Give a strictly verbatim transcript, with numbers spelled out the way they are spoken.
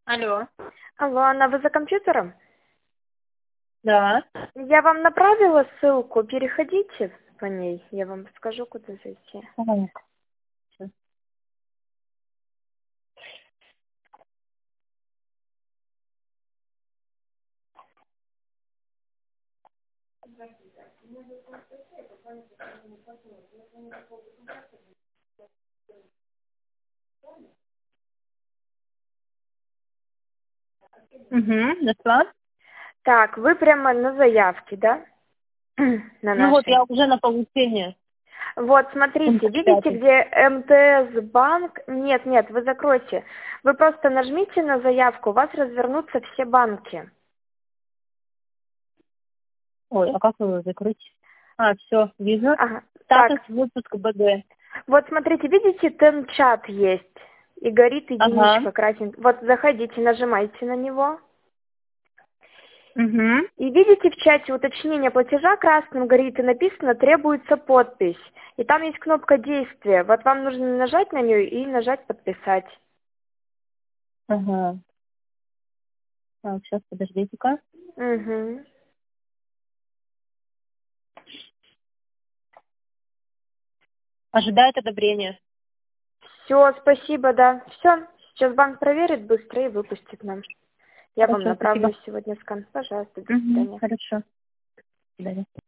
Алло. Алло, Анна, вы за компьютером? Да. Я вам направила ссылку, переходите по ней, я вам скажу, куда зайти. Так. Всё. Угу, нашла. Так, вы прямо на заявке, да? На Ну вот нашей. я уже на получение. Вот, смотрите, Пункт видите, пятый. где эм тэ эс банк? Нет, нет, вы закройте. Вы просто нажмите на заявку, у вас развернутся все банки. Ой, а как его закрыть? А, все, вижу. Ага, Статус так, выпуск БГ. вот смотрите, видите, тем-чат есть. И горит Ага. единичка красненькая. Вот заходите, нажимайте на него. Угу. И видите в чате уточнение платежа красным горит и написано «Требуется подпись». И там есть кнопка действия. Вот вам нужно нажать на нее и нажать «Подписать». Ага. Так, сейчас, подождите-ка. Угу. Ожидает одобрения. Все, спасибо, да. Все, сейчас банк проверит быстро и выпустит нам. Я вам Хорошо, направлю спасибо. сегодня скан. Пожалуйста, до Угу. свидания. Хорошо. До свидания.